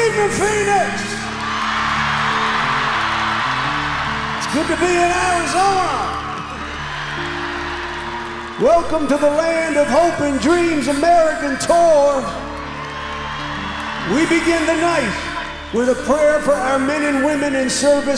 evening, Phoenix. It's good to be in Arizona. Welcome to the Land of Hope and Dreams American Tour. We begin the night with a prayer for our men and women in service